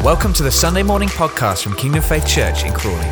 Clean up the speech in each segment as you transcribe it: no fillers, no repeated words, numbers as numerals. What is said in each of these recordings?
Welcome to the Sunday morning podcast from Kingdom Faith Church in Crawley.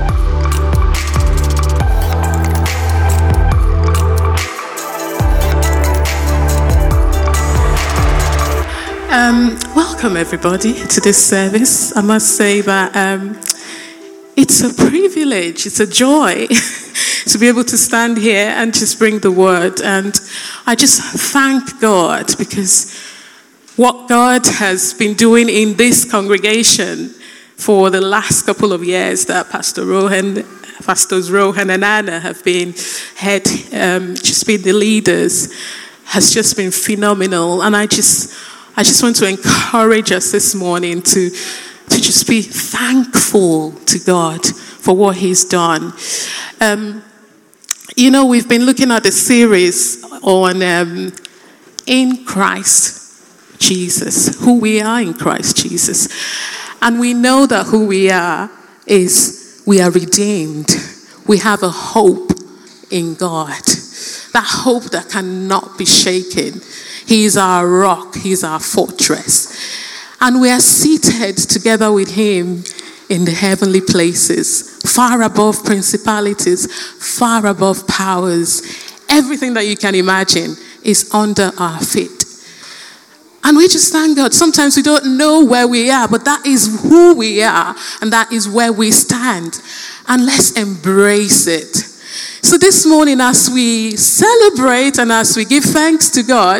Welcome everybody to this service. I must say that it's a privilege, it's a joy to be able to stand here and just bring the word. And I just thank God because what God has been doing in this congregation for the last couple of years that Pastors Rohan and Anna have been just been the leaders, has just been phenomenal. And I just want to encourage us this morning to just be thankful to God for what He's done. We've been looking at a series on in Christ Jesus, who we are in Christ Jesus. And we know that who we are is we are redeemed. We have a hope in God. That hope that cannot be shaken. He is our rock. He is our fortress. And we are seated together with Him in the heavenly places, far above principalities, far above powers. Everything that you can imagine is under our feet. And we just thank God. Sometimes we don't know where we are, but that is who we are, and that is where we stand. And let's embrace it. So this morning, as we celebrate and as we give thanks to God,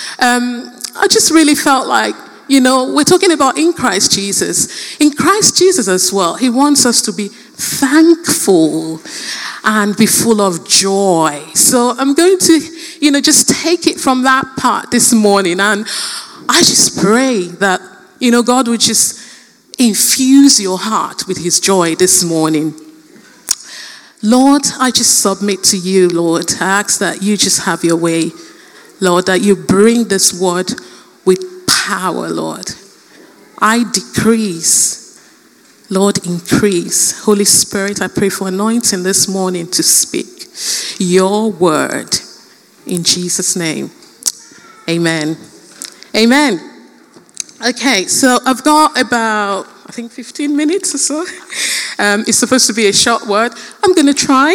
I just really felt like, we're talking about in Christ Jesus. In Christ Jesus as well, He wants us to be thankful and be full of joy. So I'm going to, just take it from that part this morning. And I just pray that, God would just infuse your heart with His joy this morning. Lord, I just submit to You, Lord. I ask that You just have Your way, Lord, that You bring this word with power, Lord. I decrease, Lord, increase. Holy Spirit, I pray for anointing this morning to speak Your word in Jesus' name. Amen. Amen. Okay, so I've got about, 15 minutes or so. It's supposed to be a short word. I'm going to try.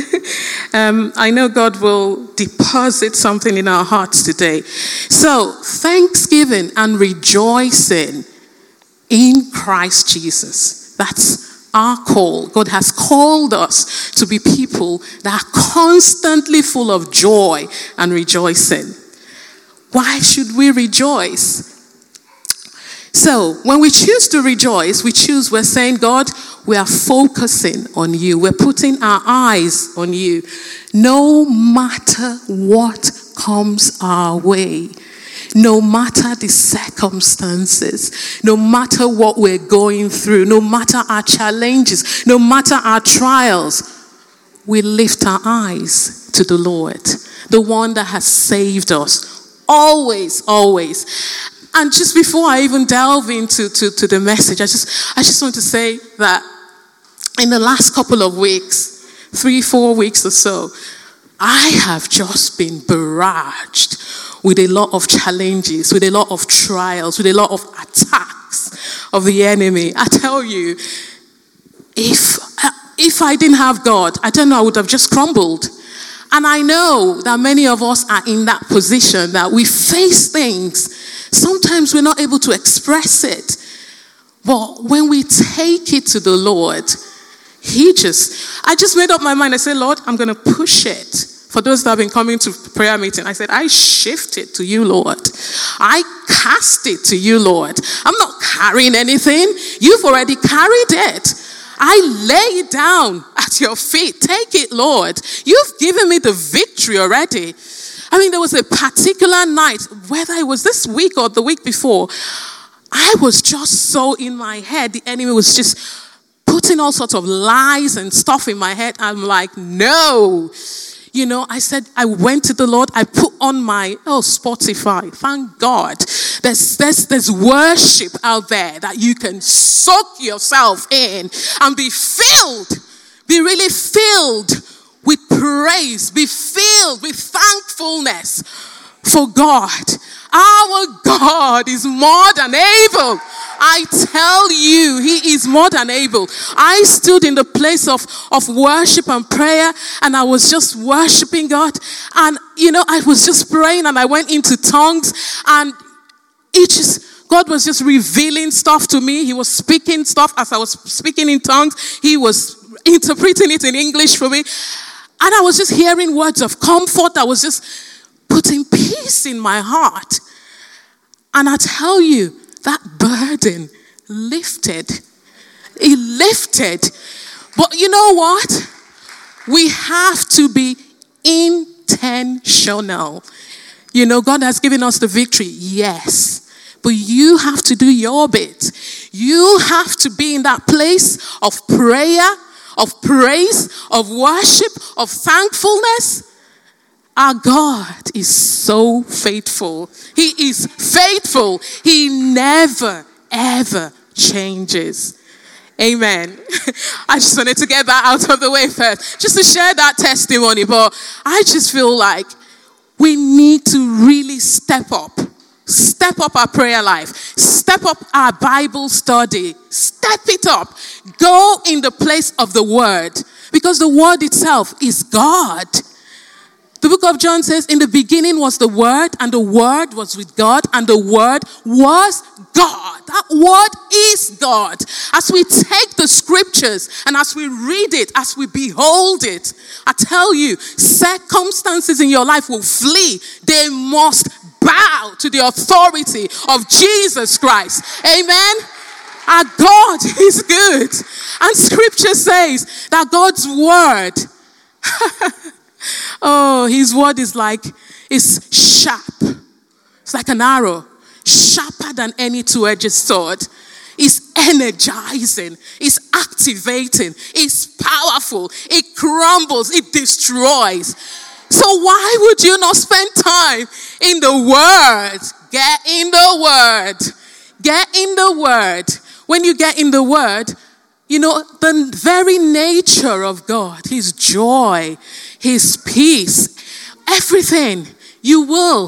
I know God will deposit something in our hearts today. So, thanksgiving and rejoicing in Christ Jesus. That's our call. God has called us to be people that are constantly full of joy and rejoicing. Why should we rejoice? So, when we choose to rejoice, we're saying, God, we are focusing on You. We're putting our eyes on You. No matter what comes our way, no matter the circumstances, no matter what we're going through, no matter our challenges, no matter our trials, we lift our eyes to the Lord, the one that has saved us. Always, always. And just before I even delve into the message, I just want to say that in the last couple of weeks, 3-4 weeks or so, I have just been barraged with a lot of challenges, with a lot of trials, with a lot of attacks of the enemy. I tell you, if I didn't have God, I don't know, I would have just crumbled. And I know that many of us are in that position, that we face things. Sometimes we're not able to express it. But when we take it to the Lord, I just made up my mind. I said, Lord, I'm going to push it. For those that have been coming to prayer meeting, I said, I shift it to You, Lord. I cast it to You, Lord. I'm not carrying anything. You've already carried it. I lay it down at Your feet. Take it, Lord. You've given me the victory already. There was a particular night, whether it was this week or the week before, I was just so in my head. The enemy was just putting all sorts of lies and stuff in my head. I'm like, no. I said, I went to the Lord. I put on my, Spotify. Thank God. There's worship out there that you can soak yourself in and be really filled with praise, be filled with thankfulness for God. Our God is more than able. I tell you, he is more than able. I stood in the place of worship and prayer, and I was just worshiping God. And, I was just praying, and I went into tongues, and God was just revealing stuff to me. He was speaking stuff as I was speaking in tongues. He was interpreting it in English for me. And I was just hearing words of comfort. I was just putting peace in my heart. And I tell you, that burden lifted. It lifted. But you know what? We have to be intentional. God has given us the victory. Yes. But you have to do your bit. You have to be in that place of prayer, of praise, of worship, of thankfulness. Our God is so faithful. He is faithful. He never, ever changes. Amen. I just wanted to get that out of the way first, just to share that testimony. But I just feel like we need to really step up our prayer life, step up our Bible study, step it up. Go in the place of the Word, because the Word itself is God. The book of John says, in the beginning was the Word, and the Word was with God, and the Word was God. That Word is God. As we take the scriptures and as we read it, as we behold it, I tell you, circumstances in your life will flee. They must bow to the authority of Jesus Christ. Amen. Our God is good. And scripture says that God's word, his word is sharp. It's like an arrow, sharper than any two-edged sword. It's energizing, it's activating, it's powerful, it crumbles, it destroys. So why would you not spend time in the Word? Get in the Word. Get in the Word. When you get in the Word, the very nature of God, His joy, His peace, everything, you will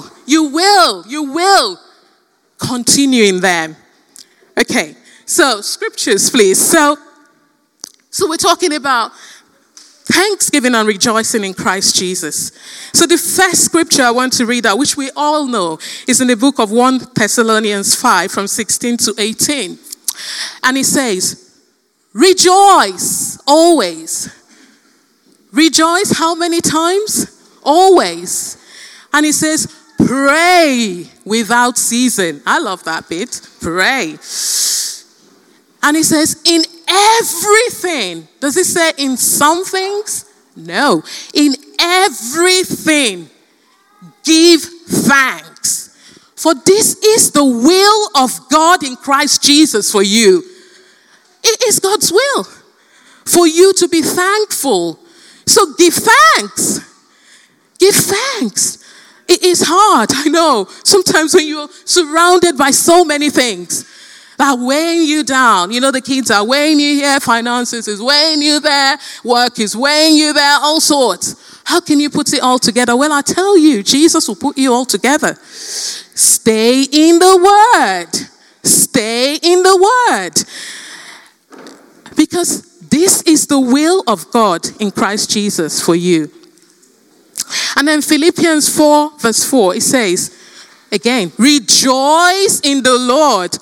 continue in them. Okay, so scriptures, please. So we're talking about thanksgiving and rejoicing in Christ Jesus. So the first scripture I want to read out, which we all know, is in the book of 1 Thessalonians 5 from 16 to 18. And it says, rejoice always. Rejoice how many times? Always. And it says, pray without ceasing. I love that bit. Pray. And it says, in everything. Does it say in some things? No. In everything, give thanks. For this is the will of God in Christ Jesus for you. It is God's will for you to be thankful. So give thanks. Give thanks. It is hard, I know. Sometimes when you're surrounded by so many things that are weighing you down. The kids are weighing you here, finances is weighing you there, work is weighing you there, all sorts. How can you put it all together? Well, I tell you, Jesus will put you all together. Stay in the Word. Stay in the Word. Because this is the will of God in Christ Jesus for you. And then Philippians 4 verse 4, it says, again, rejoice in the Lord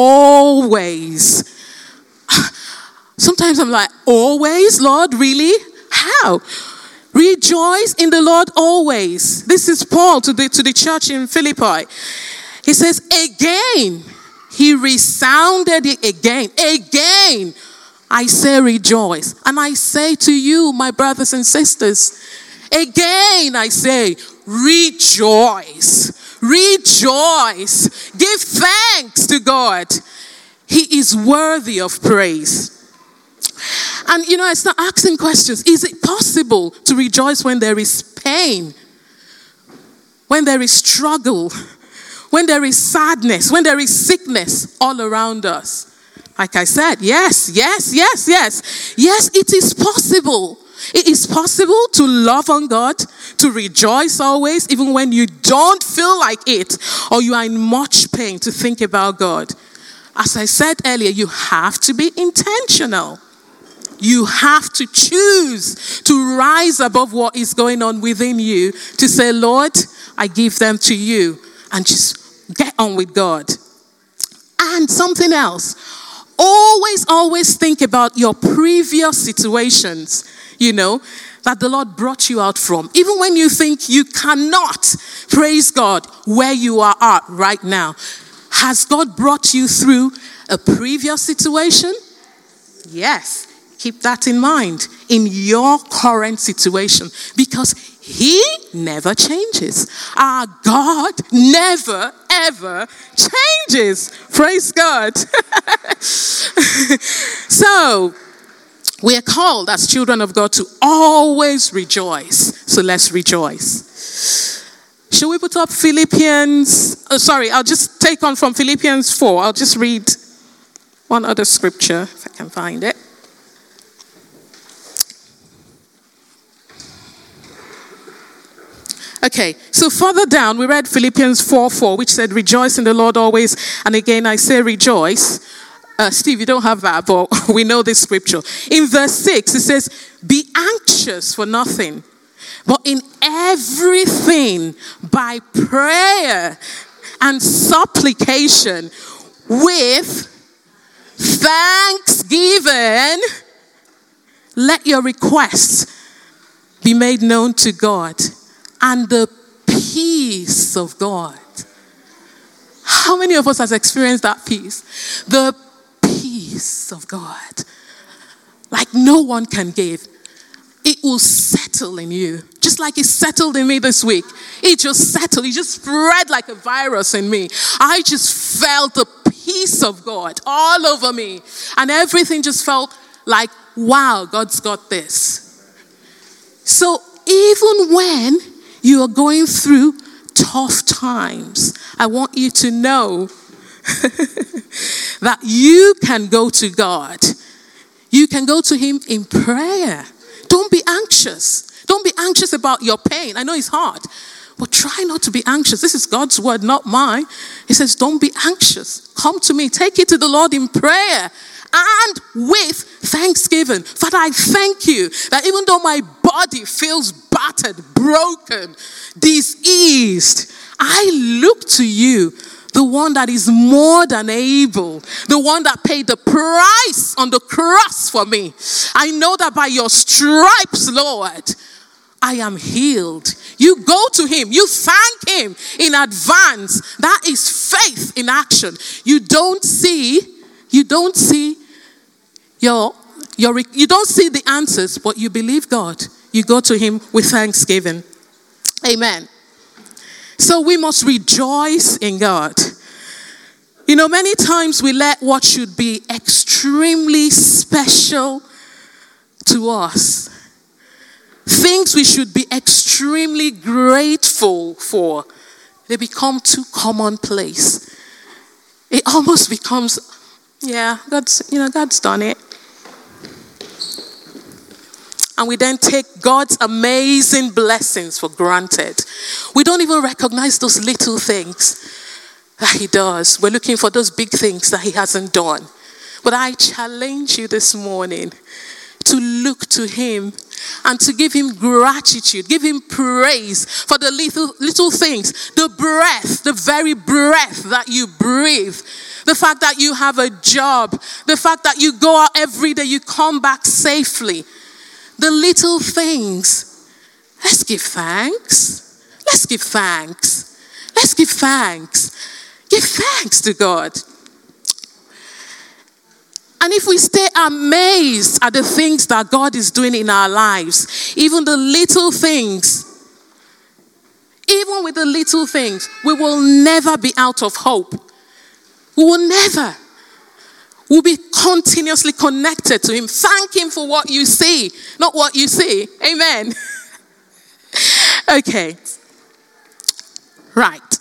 always. Sometimes I'm like, always, Lord, really? How? Rejoice in the Lord always. This is Paul to the church in Philippi. He says, again, he resounded it again. Again, I say rejoice. And I say to you, my brothers and sisters, again, I say, rejoice. Rejoice. Give thanks to God. He is worthy of praise. And, I start asking questions. Is it possible to rejoice when there is pain? When there is struggle? When there is sadness? When there is sickness all around us? Like I said, yes. Yes, it is possible. It is possible to love on God, to rejoice always, even when you don't feel like it, or you are in much pain, to think about God. as I said earlier, you have to be intentional. You have to choose to rise above what is going on within you, to say, Lord, I give them to you, and just get on with God. And something else, always think about your previous situations, that the Lord brought you out from. Even when you think you cannot, praise God, where you are at right now. Has God brought you through a previous situation? Yes. Keep that in mind in your current situation, because he never changes. Our God never, ever changes. Praise God. So, we are called as children of God to always rejoice. So let's rejoice. Should we put up Philippians? I'll just take on from Philippians 4. I'll just read one other scripture if I can find it. Okay, so further down, we read Philippians 4:4, which said, rejoice in the Lord always. And again, I say rejoice. Steve, you don't have that, but we know this scripture. In verse 6, it says, be anxious for nothing, but in everything by prayer and supplication with thanksgiving, let your requests be made known to God. And the peace of God. How many of us has experienced that peace? The peace of God. Like no one can give. It will settle in you. Just like it settled in me this week. It just settled. It just spread like a virus in me. I just felt the peace of God all over me. And everything just felt like, wow, God's got this. So even when you are going through tough times, I want you to know that you can go to God. You can go to him in prayer. Don't be anxious. Don't be anxious about your pain. I know it's hard, but try not to be anxious. This is God's word, not mine. He says, don't be anxious. Come to me. Take it to the Lord in prayer and with thanksgiving. Father, I thank you that even though my body feels battered, broken, diseased, I look to you, the one that is more than able, the one that paid the price on the cross for me. I know that by your stripes, Lord, I am healed. You go to him. You thank him in advance. That is faith in action. You don't see the answers, but you believe God. You go to him with thanksgiving. Amen. So we must rejoice in God. Many times we let what should be extremely special to us, things we should be extremely grateful for, they become too commonplace. It almost becomes, God's done it. And we then take God's amazing blessings for granted. We don't even recognize those little things that he does. We're looking for those big things that he hasn't done. But I challenge you this morning to look to him and to give him gratitude, give him praise for the little things, the breath, the very breath that you breathe, the fact that you have a job, the fact that you go out every day, you come back safely. The little things. Let's give thanks. Let's give thanks. Let's give thanks. Give thanks to God. And if we stay amazed at the things that God is doing in our lives, even the little things, even with the little things, we will never be out of hope. We will never. We'll be continuously connected to him. Thank him for what you see, not what you see. Amen. Okay. Right.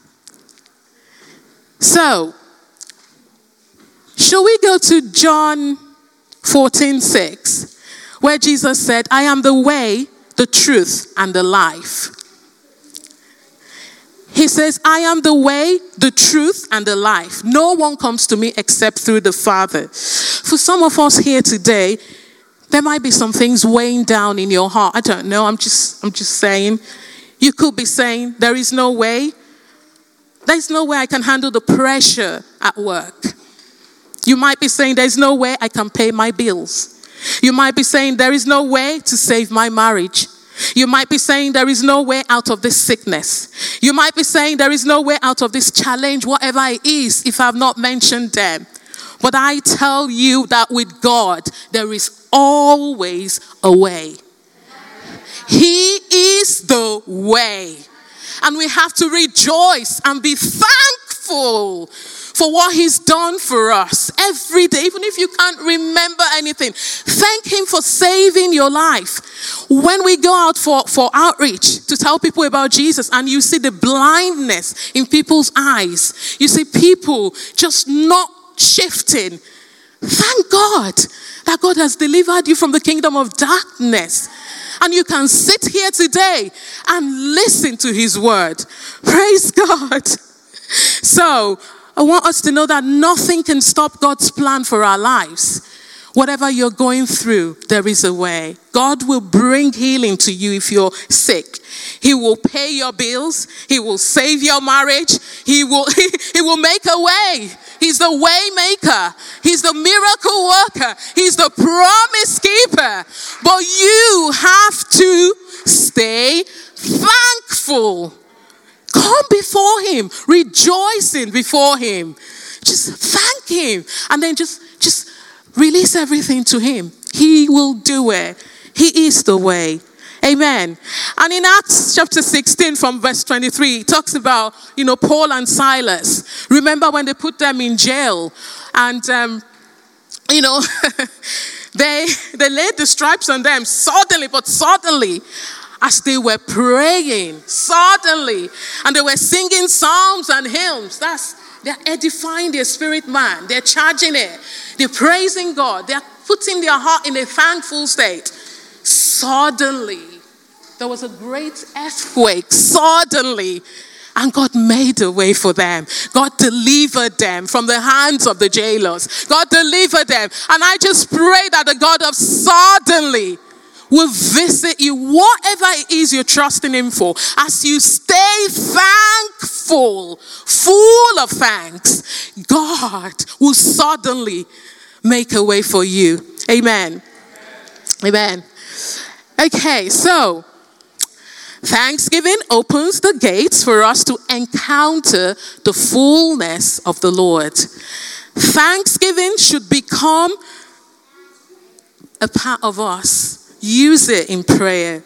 So, shall we go to John 14:6, where Jesus said, I am the way, the truth, and the life. He says, I am the way, the truth, and the life. No one comes to me except through the Father. For some of us here today, there might be some things weighing down in your heart. I don't know. I'm just saying. You could be saying, there is no way. There's no way I can handle the pressure at work. You might be saying, there's no way I can pay my bills. You might be saying, there is no way to save my marriage. You might be saying, there is no way out of this sickness. You might be saying, there is no way out of this challenge, whatever it is, if I have not mentioned them. But I tell you that with God, there is always a way. He is the way. And we have to rejoice and be thankful for what he's done for us every day. Even if you can't remember anything, thank him for saving your life. When we go out for outreach to tell people about Jesus and you see the blindness in people's eyes, you see people just not shifting, thank God that God has delivered you from the kingdom of darkness. And you can sit here today and listen to his word. Praise God. So, I want us to know that nothing can stop God's plan for our lives. Whatever you're going through, there is a way. God will bring healing to you if you're sick. He will pay your bills. He will save your marriage. He will make a way. He's the way maker. He's the miracle worker. He's the promise keeper. But you have to stay thankful. Come before him, rejoicing before him. Just thank him. And then just release everything to him. He will do it. He is the way. Amen. And in Acts chapter 16 from verse 23, it talks about, Paul and Silas. Remember when they put them in jail and, they laid the stripes on them suddenly, as they were praying, suddenly, and they were singing psalms and hymns. They're edifying their spirit man. They're charging it. They're praising God. They're putting their heart in a thankful state. Suddenly, there was a great earthquake. Suddenly, and God made a way for them. God delivered them from the hands of the jailers. God delivered them. And I just pray that the God of suddenly will visit you, whatever it is you're trusting him for, as you stay thankful, full of thanks. God will suddenly make a way for you. Amen. Amen. Okay, so Thanksgiving opens the gates for us to encounter the fullness of the Lord. Thanksgiving should become a part of us. Use it in prayer.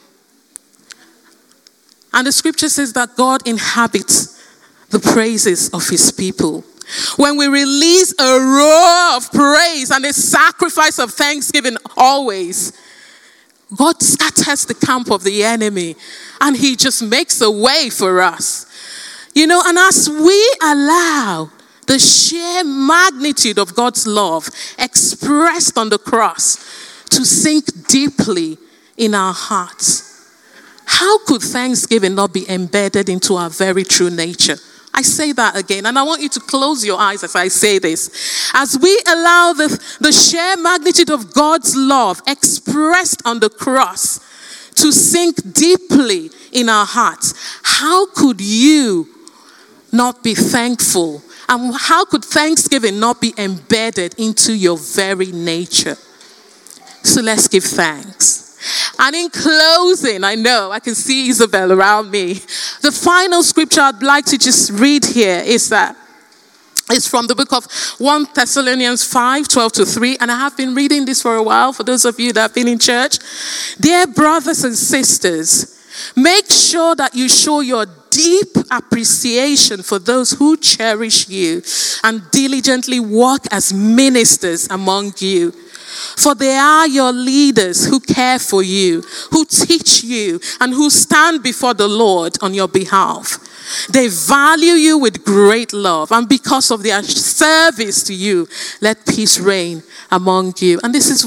And the scripture says that God inhabits the praises of his people. When we release a roar of praise and a sacrifice of thanksgiving always, God scatters the camp of the enemy and he just makes a way for us. And as we allow the sheer magnitude of God's love expressed on the cross to sink deeply in our hearts, how could thanksgiving not be embedded into our very true nature? I say that again, and I want you to close your eyes as I say this. As we allow the sheer magnitude of God's love expressed on the cross to sink deeply in our hearts, how could you not be thankful? And how could thanksgiving not be embedded into your very nature? So let's give thanks. And in closing, I know I can see Isabel around me. The final scripture I'd like to just read here is from the book of 1 Thessalonians 5:12-3. And I have been reading this for a while for those of you that have been in church. Dear brothers and sisters, make sure that you show your deep appreciation for those who cherish you and diligently work as ministers among you. For they are your leaders who care for you, who teach you, and who stand before the Lord on your behalf. They value you with great love, and because of their service to you, let peace reign among you. And this is what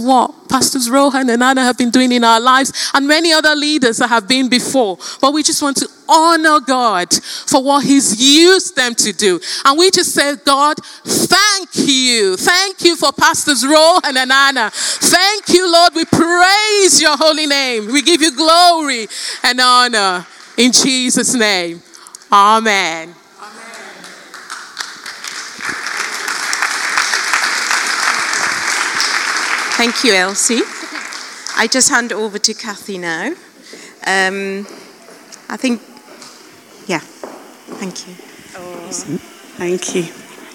Pastors Rohan and Anna have been doing in our lives, and many other leaders that have been before. But we just want to honor God for what he's used them to do. And we just say, God, thank you. Thank you for Pastors Rohan and Anna. Thank you, Lord. We praise your holy name. We give you glory and honor in Jesus' name. Amen. Thank you, Elsie. I just hand over to Kathy now. I think, yeah, thank you. Thank you.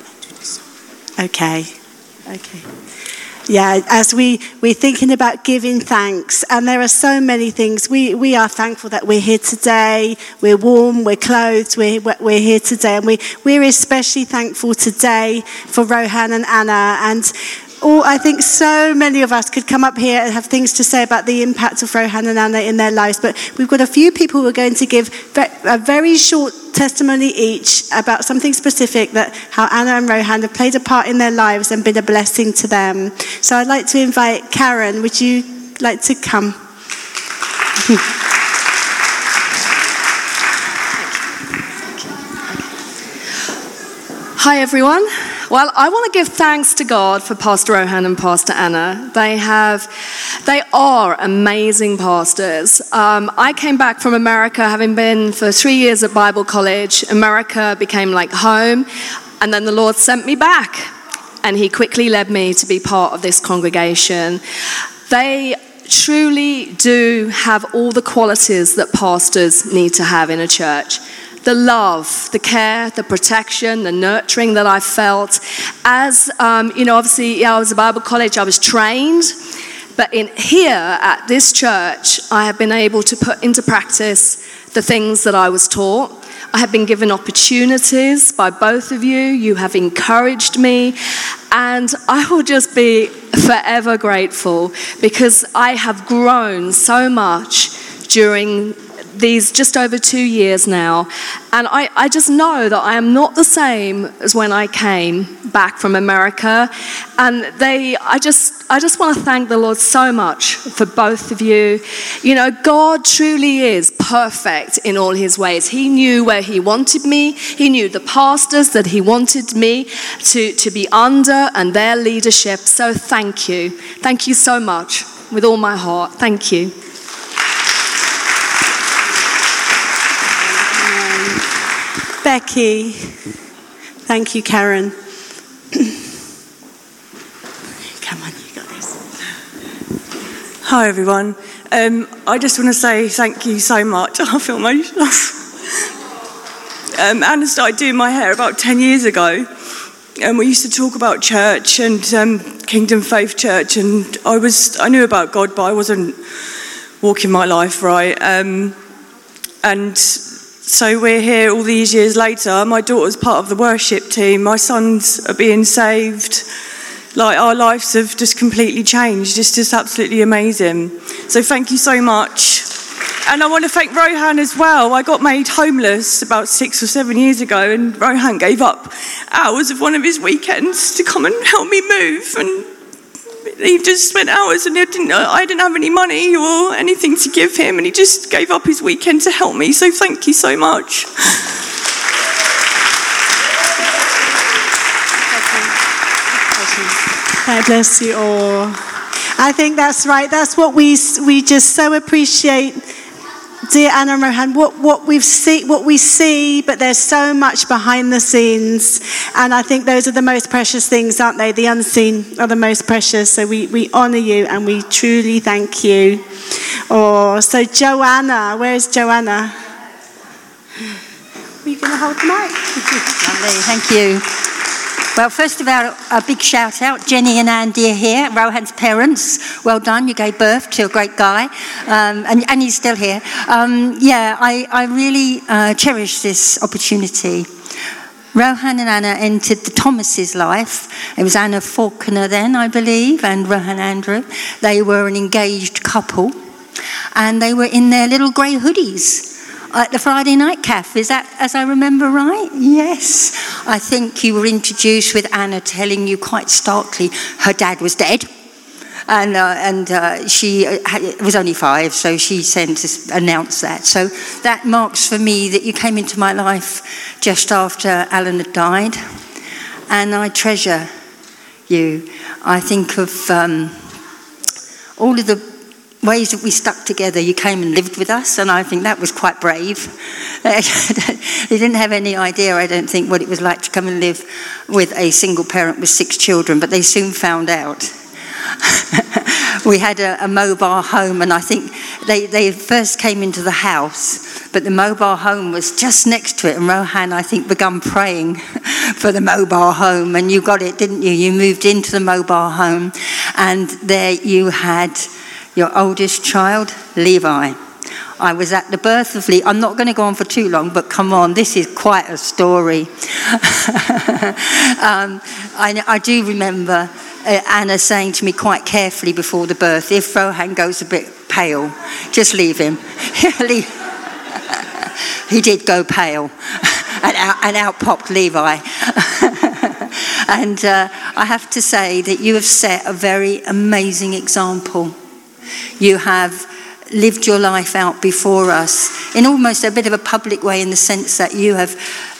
Okay. Yeah, as we're thinking about giving thanks, and there are so many things. We are thankful that we're here today. We're warm, we're clothed, we're here today. And we're especially thankful today for Rohan and Anna. And I think so many of us could come up here and have things to say about the impact of Rohan and Anna in their lives, but we've got a few people who are going to give a very short testimony each about something specific, that how Anna and Rohan have played a part in their lives and been a blessing to them. So I'd like to invite Karen. Would you like to come? Hi everyone. Well, I want to give thanks to God for Pastor Rohan and Pastor Anna. They are amazing pastors. I came back from America, having been for 3 years at Bible college. America became like home, and then the Lord sent me back, and he quickly led me to be part of this congregation. They truly do have all the qualities that pastors need to have in a church. The love, the care, the protection, the nurturing that I felt. As, obviously, I was at Bible college, I was trained. But here at this church, I have been able to put into practice the things that I was taught. I have been given opportunities by both of you. You have encouraged me. And I will just be forever grateful, because I have grown so much during these just over 2 years now, and I just know that I am not the same as when I came back from America. And I just want to thank the Lord so much for both of you. You know, God truly is perfect in all his ways. He knew where he wanted me. He knew the pastors that he wanted me to be under and their leadership. So thank you. Thank you so much with all my heart. Thank you. Becky. Thank you, Karen. Come on, you got this. Hi, everyone. I just want to say thank you so much. I feel emotional. Anna started doing my hair about 10 years ago, and we used to talk about church and Kingdom Faith Church, and I knew about God, but I wasn't walking my life right. And so we're here all these years later. My daughter's part of the worship team. My sons are being saved. Like, our lives have just completely changed. It's just absolutely amazing. So thank you so much. And I want to thank Rohan as well. I got made homeless about 6 or 7 years ago, and Rohan gave up hours of one of his weekends to come and help me move. And he just spent hours, and I didn't have any money or anything to give him, and he just gave up his weekend to help me. So thank you so much. God bless you all. I think that's right. That's what we just so appreciate, dear Anna and Rohan, what we see, but there's so much behind the scenes. And I think those are the most precious things, aren't they? The unseen are the most precious. So we honour you, and we truly thank you. So Joanna, where is Joanna? Are you going to hold the mic? Lovely, thank you. Well, first of all, a big shout out. Jenny and Andy are here, Rohan's parents. Well done, you gave birth to a great guy. And he's still here. I really cherish this opportunity. Rohan and Anna entered the Thomas's life. It was Anna Faulkner then, I believe, and Rohan Andrew. They were an engaged couple, and they were in their little grey hoodies at the Friday night cafe. Is that, as I remember, right? Yes. I think you were introduced with Anna telling you quite starkly her dad was dead. and she was only 5, so she sent to announce that. So that marks for me that you came into my life just after Alan had died, and I treasure you. I think of all of the ways that we stuck together. You came and lived with us, and I think that was quite brave. They didn't have any idea, I don't think, what it was like to come and live with a single parent with 6 children, but they soon found out. We had a mobile home, and I think they first came into the house, but the mobile home was just next to it, and Rohan, I think, began praying for the mobile home, and you got it, didn't you? You moved into the mobile home, and there you had your oldest child, Levi. I was at the birth of Levi. I'm not going to go on for too long, but come on, this is quite a story. I do remember Anna saying to me quite carefully before the birth, if Rohan goes a bit pale, just leave him. He did go pale, and out popped Levi. And I have to say that you have set a very amazing example. You have lived your life out before us in almost a bit of a public way, in the sense that you have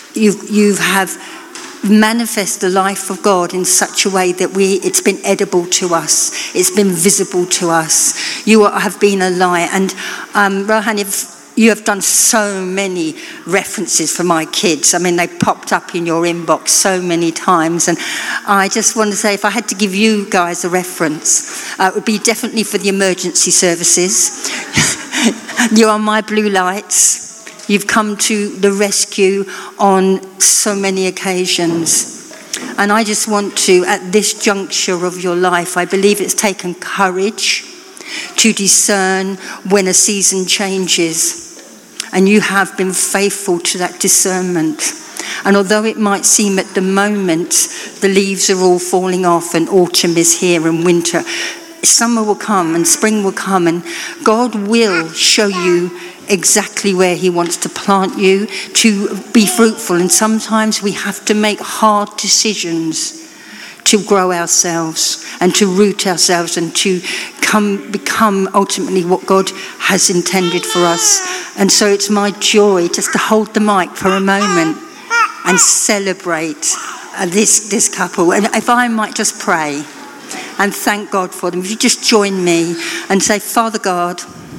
manifest the life of God in such a way that it's been edible to us, it's been visible to us. You have been a light. And Rohan, you have done so many references for my kids. I mean, they popped up in your inbox so many times. And I just want to say, if I had to give you guys a reference, it would be definitely for the emergency services. You are my blue lights. You've come to the rescue on so many occasions. And I just want to, at this juncture of your life, I believe it's taken courage to discern when a season changes. And you have been faithful to that discernment. And although it might seem at the moment the leaves are all falling off and autumn is here and winter, summer will come and spring will come, and God will show you exactly where he wants to plant you to be fruitful. And sometimes we have to make hard decisions to grow ourselves and to root ourselves and to become ultimately what God has intended for us. And so it's my joy just to hold the mic for a moment and celebrate this couple. And if I might just pray and thank God for them. If you just join me and say, Father God,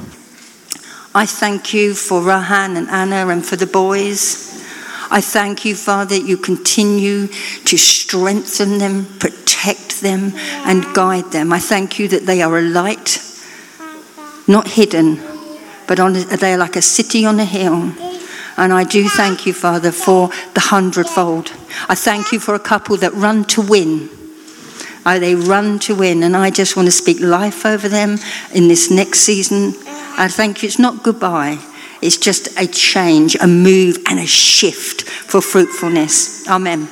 I thank you for Rohan and Anna and for the boys. I thank you, Father, that you continue to strengthen them, protect them, and guide them. I thank you that they are a light, not hidden, but they are like a city on a hill. And I do thank you, Father, for the 100-fold. I thank you for a couple that run to win. They run to win, and I just want to speak life over them in this next season. I thank you. It's not goodbye. It's just a change, a move, and a shift for fruitfulness. Amen.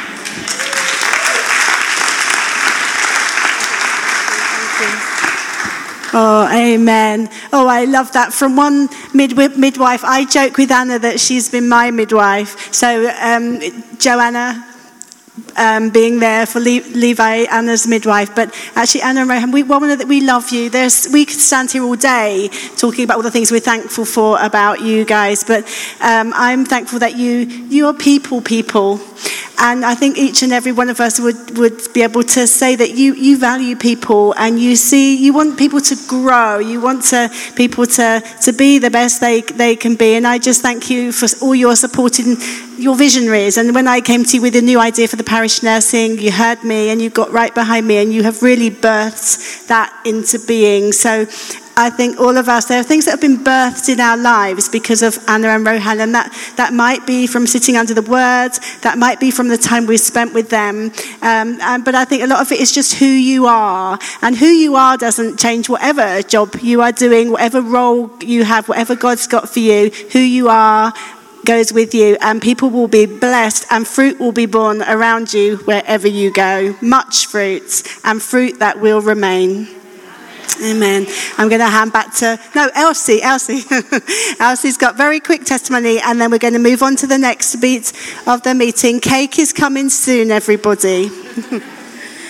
Oh, amen. Oh, I love that. From one midwife, I joke with Anna that she's been my midwife. So, Joanna, being there for Levi, Anna's midwife, but actually Anna and Rohan, we love you. We could stand here all day talking about all the things we're thankful for about you guys, but I'm thankful that you are people, and I think each and every one of us would be able to say that you value people, and you want people to grow, you want people to be the best they can be, and I just thank you for all your support in your visionaries. And when I came to you with a new idea for the parish nursing, you heard me and you got right behind me, and you have really birthed that into being. So I think all of us, there are things that have been birthed in our lives because of Anna and Rohan, and that might be from sitting under the word, that might be from the time we've spent with them, but I think a lot of it is just who you are, and who you are doesn't change whatever job you are doing, whatever role you have, whatever God's got for you. Who you are goes with you, and people will be blessed, and fruit will be born around you wherever you go. Much fruit, and fruit that will remain. Amen. I'm going to hand back to Elsie. Elsie's got very quick testimony, and then we're going to move on to the next beat of the meeting. Cake is coming soon, everybody.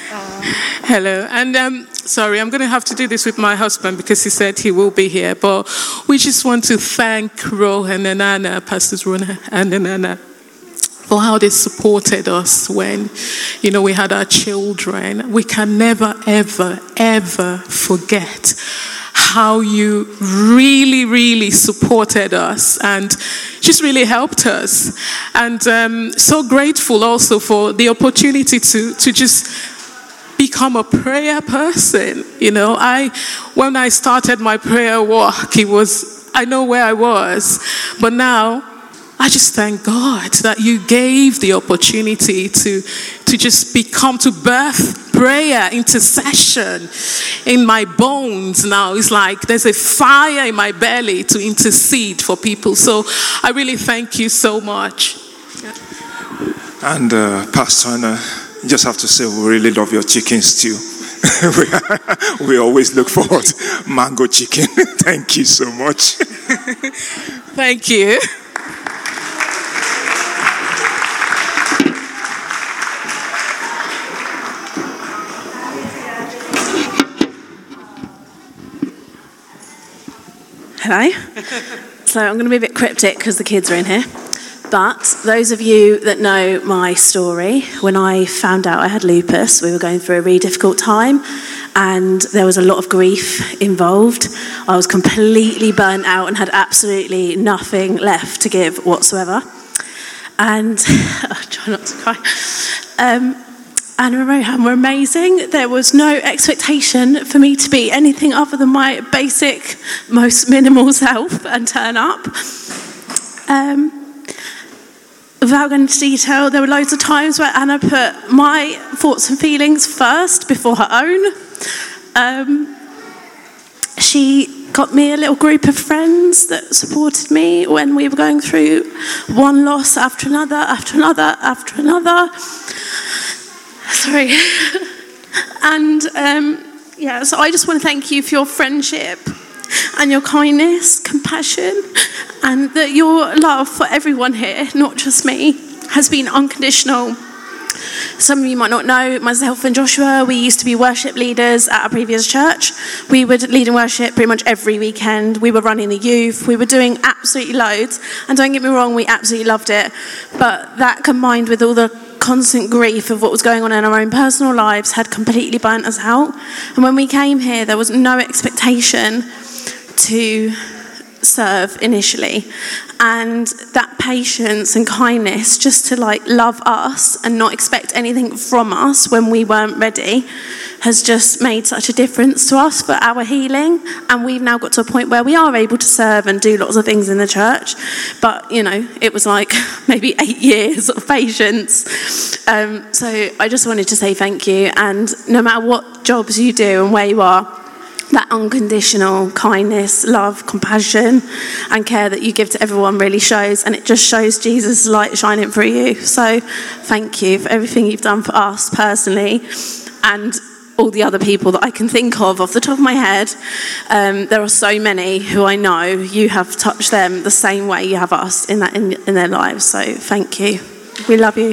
Hello. And sorry, I'm going to have to do this with my husband because he said he will be here. But we just want to thank Rohan and Anna, Pastors Rohan and Anna, for how they supported us when, we had our children. We can never, ever, ever forget how you really, really supported us and just really helped us. And so grateful also for the opportunity to just become a prayer person. When I started my prayer walk, I know where I was, but now I just thank God that you gave the opportunity to just to birth prayer, intercession in my bones now. It's like there's a fire in my belly to intercede for people. So I really thank you so much. And Pastor Anna, just have to say we really love your chicken stew. We always look forward to mango chicken. Thank you so much. Thank you. Hello. So I'm going to be a bit cryptic because the kids are in here. But those of you that know my story, when I found out I had lupus, we were going through a really difficult time and there was a lot of grief involved. I was completely burnt out and had absolutely nothing left to give whatsoever. And I'll try not to cry. Anna and Rohan were amazing. There was no expectation for me to be anything other than my basic, most minimal self and turn up. Without going into detail, there were loads of times where Anna put my thoughts and feelings first before her own. She got me a little group of friends that supported me when we were going through one loss after another, after another, after another. Sorry. And so I just want to thank you for your friendship and your kindness, compassion, and that your love for everyone here, not just me, has been unconditional. Some of you might not know, myself and Joshua, we used to be worship leaders at our previous church. We would lead in worship pretty much every weekend. We were running the youth. We were doing absolutely loads. And don't get me wrong, we absolutely loved it. But that combined with all the constant grief of what was going on in our own personal lives had completely burnt us out. And when we came here, there was no expectation to serve initially, and that patience and kindness just to love us and not expect anything from us when we weren't ready has just made such a difference to us for our healing. And we've now got to a point where we are able to serve and do lots of things in the church, but it was maybe 8 years of patience. So I just wanted to say thank you, and no matter what jobs you do and where you are, that unconditional kindness, love, compassion and care that you give to everyone really shows, and it just shows Jesus' light shining through you. So thank you for everything you've done for us personally and all the other people that I can think of off the top of my head. There are so many who I know you have touched them the same way you have us in their lives. So thank you. We love you.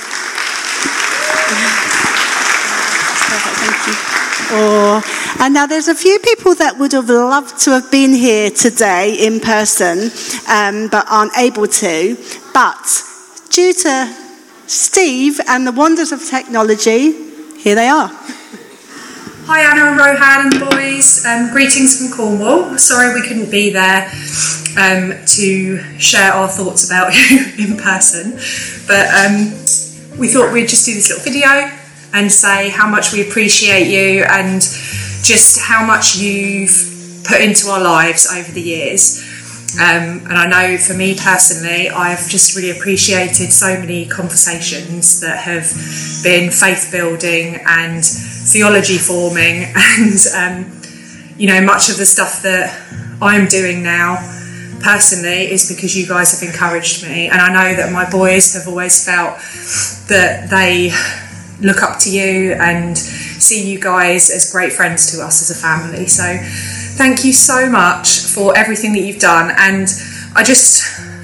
Thank you. And now there's a few people that would have loved to have been here today in person, but aren't able to. But due to Steve and the wonders of technology, here they are. Hi Anna and Rohan and boys, greetings from Cornwall. Sorry we couldn't be there to share our thoughts about you in person, but we thought we'd just do this little video and say how much we appreciate you and just how much you've put into our lives over the years. And I know for me personally, I've just really appreciated so many conversations that have been faith building and theology forming, and much of the stuff that I'm doing now personally is because you guys have encouraged me, and I know that my boys have always felt that they look up to you and see you guys as great friends to us as a family. So thank you so much for everything that you've done, and I just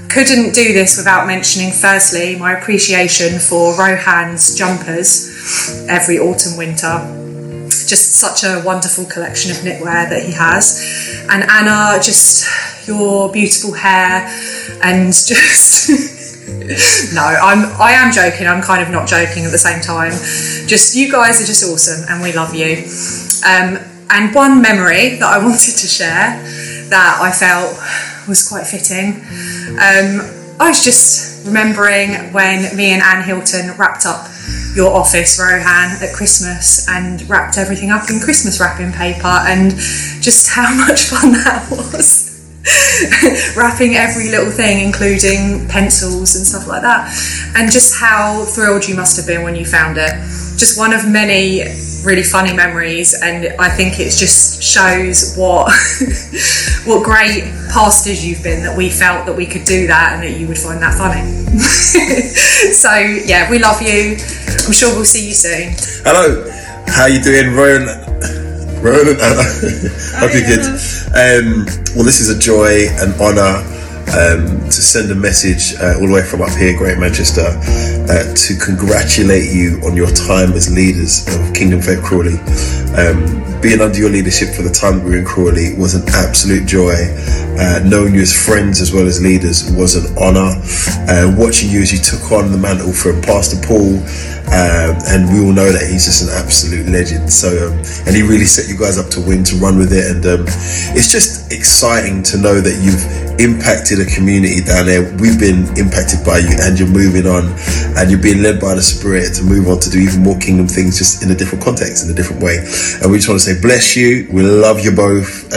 couldn't do this without mentioning, firstly, my appreciation for Rohan's jumpers every autumn, winter. Just such a wonderful collection of knitwear that he has. And Anna, just your beautiful hair and just... No, I am joking. I'm kind of not joking at the same time. Just, you guys are just awesome and we love you. And one memory that I wanted to share that I felt was quite fitting. I was just remembering when me and Anne Hilton wrapped up your office, Rohan, at Christmas and wrapped everything up in Christmas wrapping paper, and just how much fun that was. Wrapping every little thing, including pencils and stuff like that, and just how thrilled you must have been when you found it. Just one of many really funny memories, and I think it just shows what what great pastors you've been, that we felt that we could do that and that you would find that funny. So yeah, we love you. I'm sure we'll see you soon. Hello, how you doing, Rowan and Anna? Hope you're good. Well, this is a joy and honour to send a message all the way from up here, Great Manchester, to congratulate you on your time as leaders of Kingdom Faith Crawley. Being under your leadership for the time we were in Crawley was an absolute joy. Knowing you as friends as well as leaders was an honour. Watching you as you took on the mantle from Pastor Paul, and we all know that he's just an absolute legend. So, and he really set you guys up to win, to run with it, and it's just exciting to know that you've impacted a community down there. We've been impacted by you, and you're moving on, and you're being led by the Spirit to move on to do even more kingdom things, just in a different context, in a different way. And we just want to say bless you. We love you both.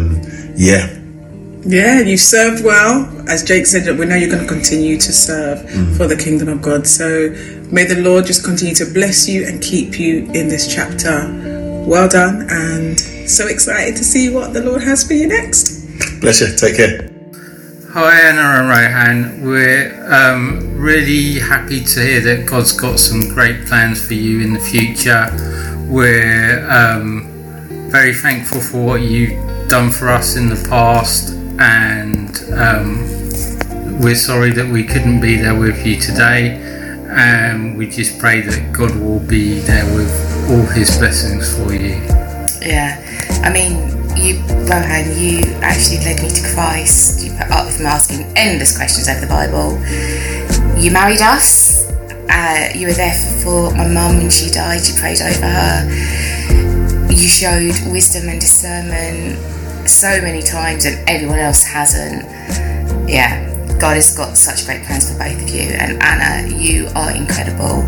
Yeah, you served well. As Jake said, we know you're going to continue to serve for the kingdom of God. So may the Lord just continue to bless you and keep you in this chapter. Well done, and so excited to see what the Lord has for you next. Bless you. Take care. Hi Anna and Rohan, we're really happy to hear that God's got some great plans for you in the future. We're very thankful for what you've done for us in the past, and we're sorry that we couldn't be there with you today, and we just pray that God will be there with all his blessings for you. Yeah, I mean, Rohan, you actually led me to Christ. You put up with me asking endless questions over the Bible. You married us. You were there for my mum when she died. You prayed over her. You showed wisdom and discernment so many times, and everyone else hasn't. Yeah, God has got such great plans for both of you. And Anna, you are incredible.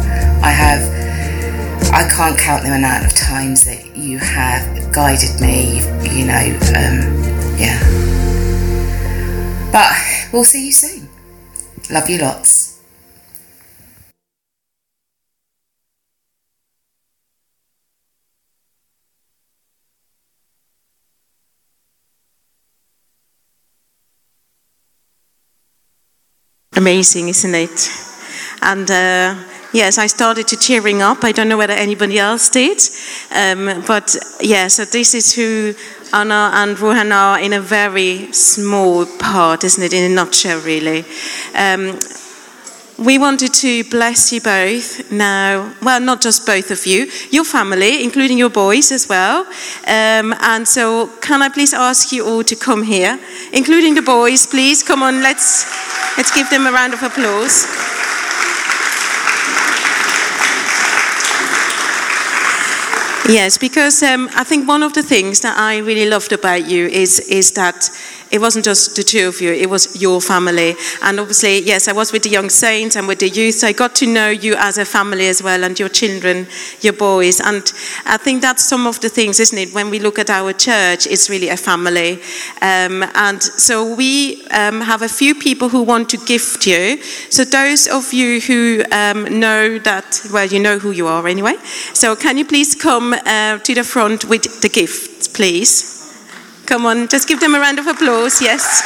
I can't count the amount of times that you have guided me, yeah. But we'll see you soon. Love you lots. Amazing, isn't it? And yes, I started to cheering up. I don't know whether anybody else did. But yeah, so this is who Anna and Rohan are in a very small part, isn't it? In a nutshell, really. We wanted to bless you both now. Well, not just both of you, your family, including your boys as well. And so can I please ask you all to come here, including the boys, please. Come on, let's give them a round of applause. Yes, because I think one of the things that I really loved about you is that it wasn't just the two of you, it was your family. And obviously, yes, I was with the young saints and with the youth, so I got to know you as a family as well, and your children, your boys. And I think that's some of the things, isn't it? When we look at our church, it's really a family. And so we have a few people who want to gift you. So those of you who know that, well, you know who you are anyway. So can you please come to the front with the gifts, please? Come on, just give them a round of applause, yes.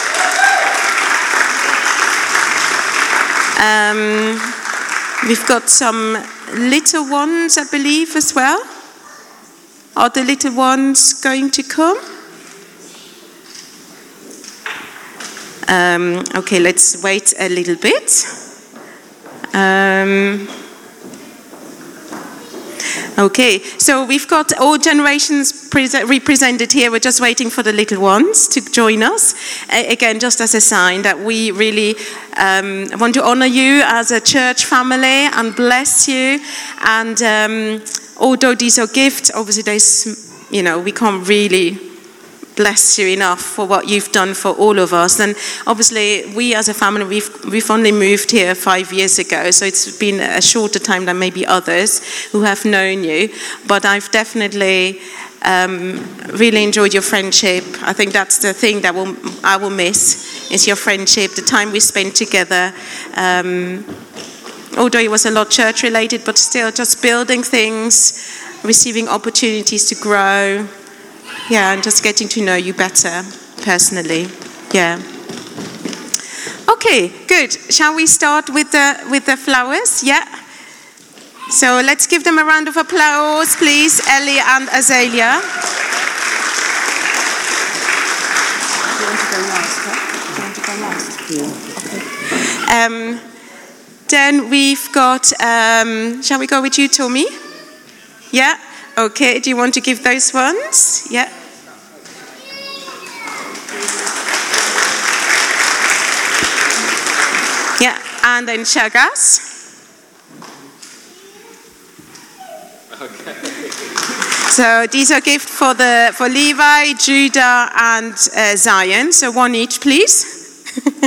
We've got some little ones, I believe, as well. Are the little ones going to come? Okay, let's wait a little bit. Okay, so we've got all generations represented here. We're just waiting for the little ones to join us. Again, just as a sign that we really want to honor you as a church family and bless you. And although these are gifts, obviously we can't really bless you enough for what you've done for all of us. And obviously we as a family, we've only moved here 5 years ago, so it's been a shorter time than maybe others who have known you. But I've definitely really enjoyed your friendship. I think that's the thing that I will miss, is your friendship, the time we spent together. Although it was a lot church related, but still just building things, receiving opportunities to grow. Yeah, and just getting to know you better personally. Yeah. Okay, good. Shall we start with the flowers? Yeah. So let's give them a round of applause, please, Ellie and Azalea. You want to go last? Okay. Then we've got. Shall we go with you, Tommy? Yeah. Okay, do you want to give those ones? Yeah. Yeah, and then Shagas. Okay. So these are gifts for Levi, Judah, and Zion. So one each, please.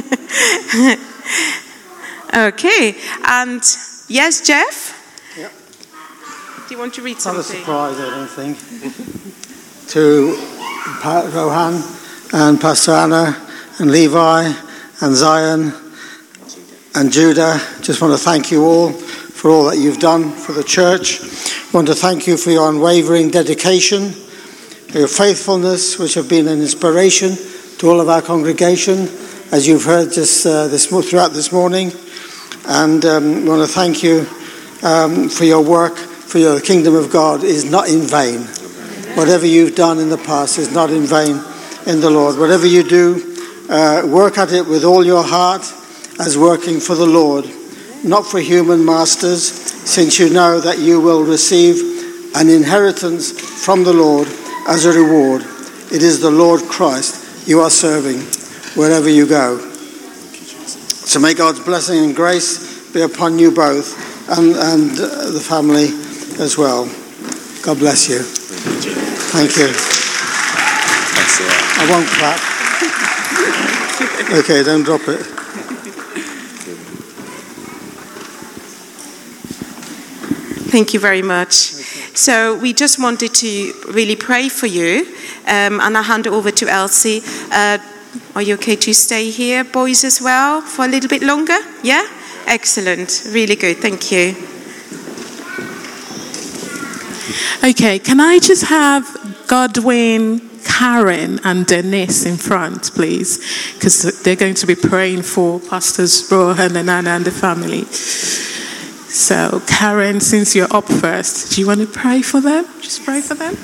Okay, and yes, Jeff? Do you want to read something? Not a surprise, I don't think. To Rohan and Pastor Anna and Levi and Zion and Judah, just want to thank you all for all that you've done for the church. I want to thank you for your unwavering dedication, your faithfulness, which have been an inspiration to all of our congregation, as you've heard just throughout this morning. And I want to thank you for your work. For the kingdom of God is not in vain. Whatever you've done in the past is not in vain in the Lord. Whatever you do, work at it with all your heart as working for the Lord, not for human masters, since you know that you will receive an inheritance from the Lord as a reward. It is the Lord Christ you are serving wherever you go. So may God's blessing and grace be upon you both and the family as well. God bless you. Thank you. I won't clap. Okay, don't drop it. Thank you very much. So we just wanted to really pray for you, and I'll hand it over to Elsie. Are you okay to stay here, boys, as well, for a little bit longer? Yeah? Excellent. Really good. Thank you. Okay, can I just have Godwin, Karen, and Denise in front, please? Because they're going to be praying for Pastors Rohan and Anna and the family. So, Karen, since you're up first, do you want to pray for them? Just pray for them.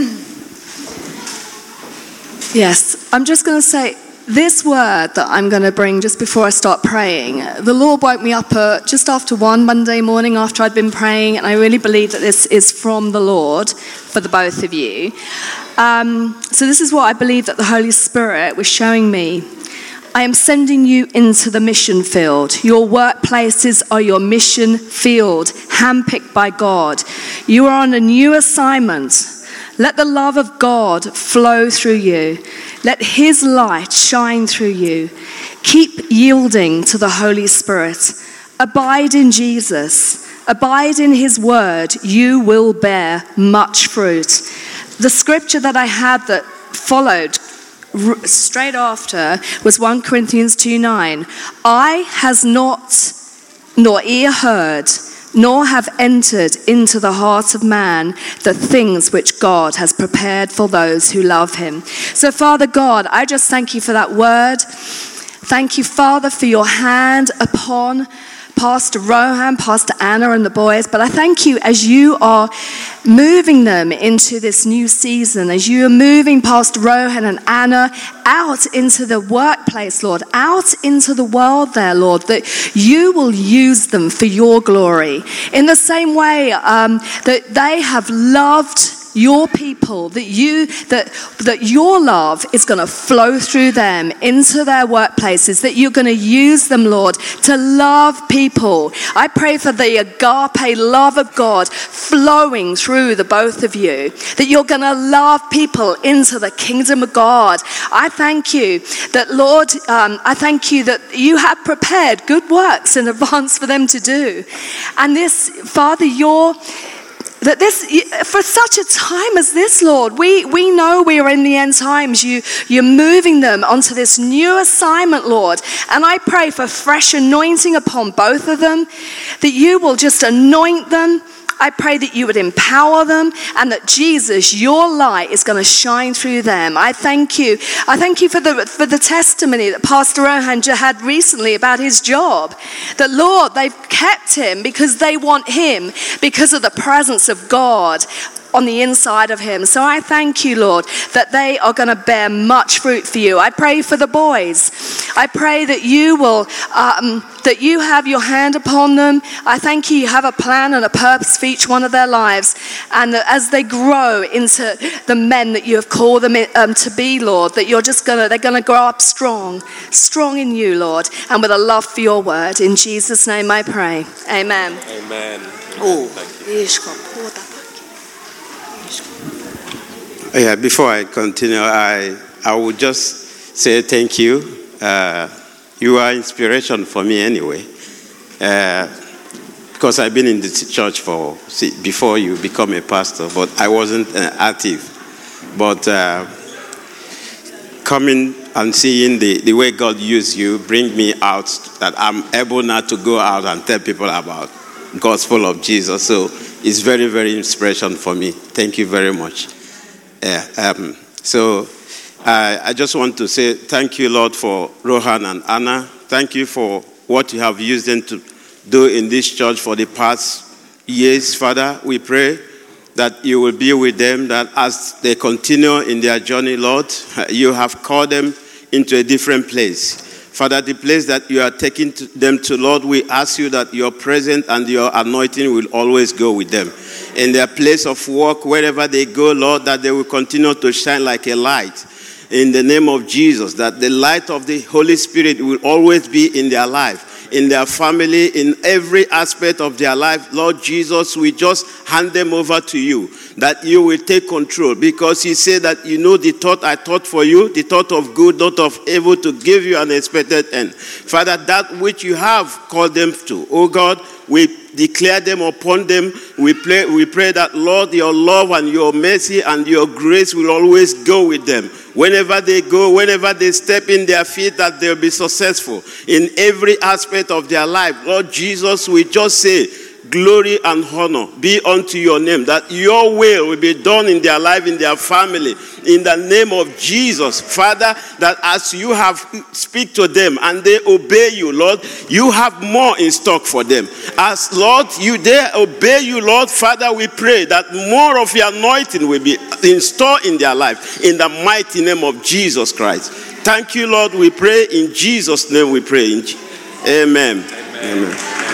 Yes, I'm just going to say this word that I'm going to bring just before I start praying. The Lord woke me up just after 1 Monday morning after I'd been praying, and I really believe that this is from the Lord for the both of you. So this is what I believe that the Holy Spirit was showing me. I am sending you into the mission field. Your workplaces are your mission field, handpicked by God. You are on a new assignment. Let the love of God flow through you. Let his light shine through you. Keep yielding to the Holy Spirit. Abide in Jesus. Abide in his word. You will bear much fruit. The scripture that I had that followed straight after was 1 Corinthians 2:9. Eye has not, nor ear heard, nor have entered into the heart of man the things which God has prepared for those who love him. So, Father God, I just thank you for that word. Thank you, Father, for your hand upon Pastor Rohan, Pastor Anna and the boys, but I thank you as you are moving them into this new season, as you are moving Pastor Rohan and Anna out into the workplace, Lord, out into the world there, Lord, that you will use them for your glory. In the same way that they have loved your people, that your love is going to flow through them into their workplaces, that you're going to use them, Lord, to love people. I pray for the agape love of God flowing through the both of you, that you're going to love people into the kingdom of God. I thank you that, Lord, I thank you that you have prepared good works in advance for them to do. And this, Father, for such a time as this, Lord, we know we are in the end times. You're moving them onto this new assignment, Lord. And I pray for fresh anointing upon both of them, that you will just anoint them. I pray that you would empower them and that Jesus, your light is going to shine through them. I thank you. I thank you for the testimony that Pastor Rohan had recently about his job. That, Lord, they've kept him because they want him, because of the presence of God on the inside of him. So I thank you, Lord, that they are going to bear much fruit for you. I pray for the boys. I pray that you will, that you have your hand upon them. I thank you have a plan and a purpose for each one of their lives. And that as they grow into the men that you have called them to be, Lord, that they're going to grow up strong in you, Lord, and with a love for your word. In Jesus' name I pray. Amen. Amen. Yeah, before I continue, I would just say thank you. You are inspiration for me anyway, because I've been in the church before you become a pastor, but I wasn't active. But coming and seeing the way God used you bring me out, that I'm able now to go out and tell people about the gospel of Jesus. So it's very, very inspiration for me. Thank you very much. I just want to say thank you, Lord, for Rohan and Anna. Thank you for what you have used them to do in this church for the past years, Father. We pray that you will be with them, that as they continue in their journey, Lord, you have called them into a different place. Father, the place that you are taking them to, Lord, we ask you that your presence and your anointing will always go with them. In their place of work, wherever they go, Lord, that they will continue to shine like a light. In the name of Jesus, that the light of the Holy Spirit will always be in their life, in their family, in every aspect of their life. Lord Jesus, we just hand them over to you, that you will take control, because you say that you know the thought I thought for you, the thought of good, not of evil, to give you an expected end. Father, that which you have called them to, oh God, we declare them upon them. We pray that, Lord, your love and your mercy and your grace will always go with them. Whenever they go, whenever they step in their feet, that they'll be successful in every aspect of their life. Lord Jesus, we just say, glory and honor be unto your name, that your will be done in their life, in their family, in the name of Jesus. Father, that as you have speak to them and they obey you, Lord, you have more in stock for them. As Lord, they obey you, Lord, Father, we pray that more of your anointing will be in store in their life, in the mighty name of Jesus Christ. Thank you, Lord, we pray in Jesus' name. We pray. Amen. Amen.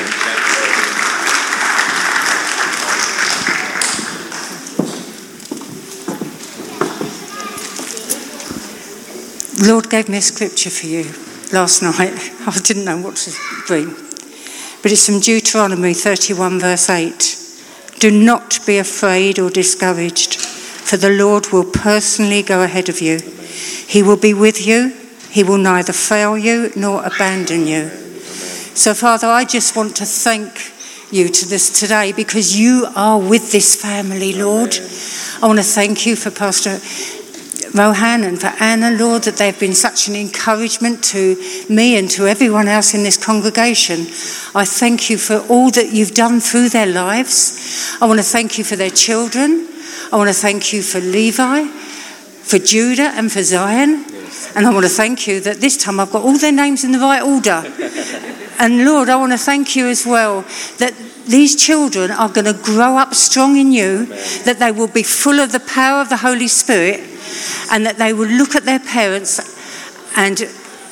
The Lord gave me a scripture for you last night. I didn't know what to bring. But it's from Deuteronomy 31 verse 8. Do not be afraid or discouraged, for the Lord will personally go ahead of you. He will be with you. He will neither fail you nor abandon you. So, Father, I just want to thank you to this today, because you are with this family, Lord. I want to thank you for Pastor Rohan and for Anna, Lord, that they've been such an encouragement to me and to everyone else in this congregation. I thank you for all that you've done through their lives. I want to thank you for their children. I want to thank you for Levi, for Judah and for Zion. And I want to thank you that this time I've got all their names in the right order. And Lord, I want to thank you as well that these children are going to grow up strong in you, that they will be full of the power of the Holy Spirit, and that they will look at their parents and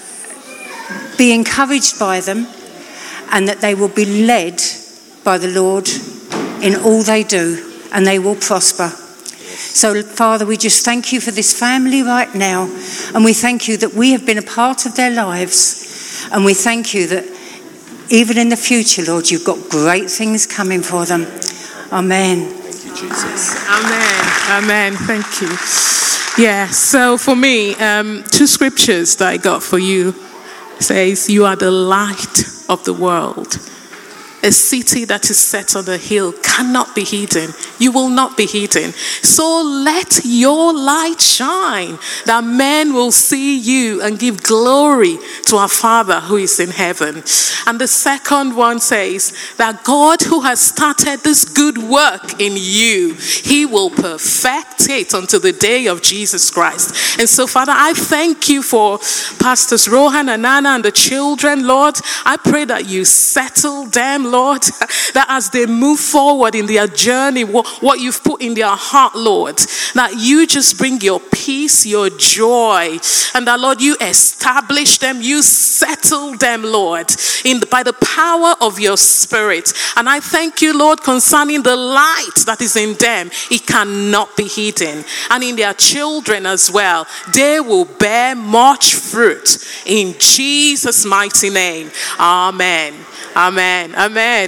be encouraged by them, and that they will be led by the Lord in all they do, and they will prosper. So, Father, we just thank you for this family right now, and we thank you that we have been a part of their lives, and we thank you that even in the future, Lord, you've got great things coming for them. Amen. Thank you, Jesus. Amen. Amen. Thank you. Yeah, so for me, 2 scriptures that I got for you says, you are the light of the world. A city that is set on a hill cannot be hidden. You will not be hidden. So let your light shine, that men will see you and give glory to our Father who is in heaven. And the second one says that God who has started this good work in you, he will perfect it until the day of Jesus Christ. And so, Father, I thank you for Pastors Rohan and Anna and the children, Lord. I pray that you settle them, Lord, that as they move forward in their journey, what you've put in their heart, Lord, that you just bring your peace, your joy, and that, Lord, you establish them, you settle them, Lord, by the power of your Spirit. And I thank you, Lord, concerning the light that is in them. It cannot be hidden. And in their children as well, they will bear much fruit. In Jesus' mighty name. Amen. Amen. Amen.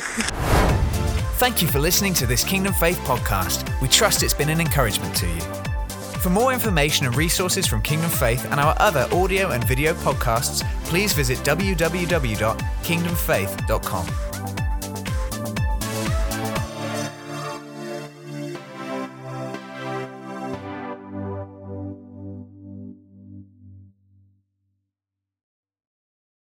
Thank you for listening to this Kingdom Faith podcast. We trust it's been an encouragement to you. For more information and resources from Kingdom Faith and our other audio and video podcasts, please visit www.kingdomfaith.com.